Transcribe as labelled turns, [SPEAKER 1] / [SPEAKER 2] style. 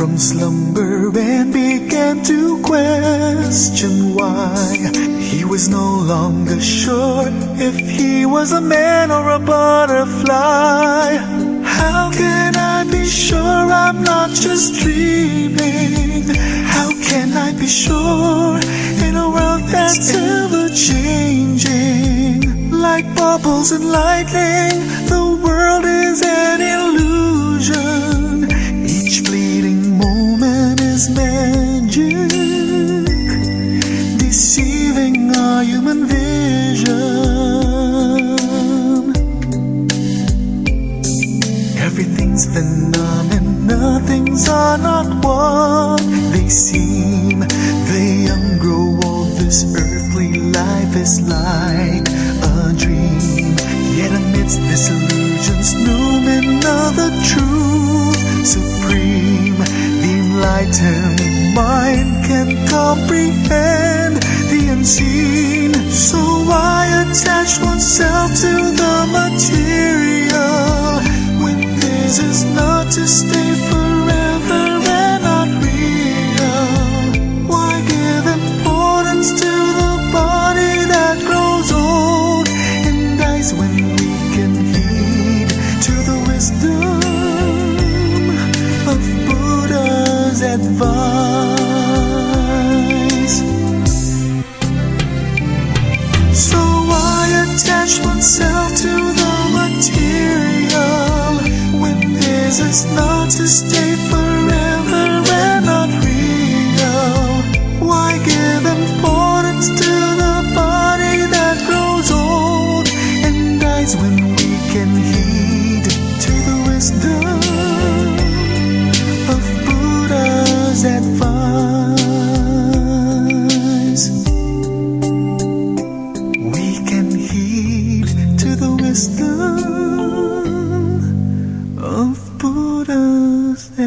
[SPEAKER 1] from slumber and began to question why. He was no longer sure if he was a man or a butterfly. How can I be sure I'm not just dreaming? How can I be sure in a world that's ever changing? Like bubbles and lightning, the world is an illusion. Each fleeting moment is magic, deceiving our human vision. Everything's phenomena, things are not what they seem. The young grow old, this earthly life is like a dream. Yet amidst this illusion's noumena, the truth supreme, the enlightened mind can comprehend the unseen. So why attach oneself to the material when this is not to stay forever and not real? Why give importance to the body that grows old and dies when we can heed to the wisdom of Buddha's advice? So why attach oneself to the material when this is not to stay forever and not real? Why give importance to the body that grows old and dies when we can heed to the wisdom of Buddha's advice? We can heed to the wisdom of Buddha's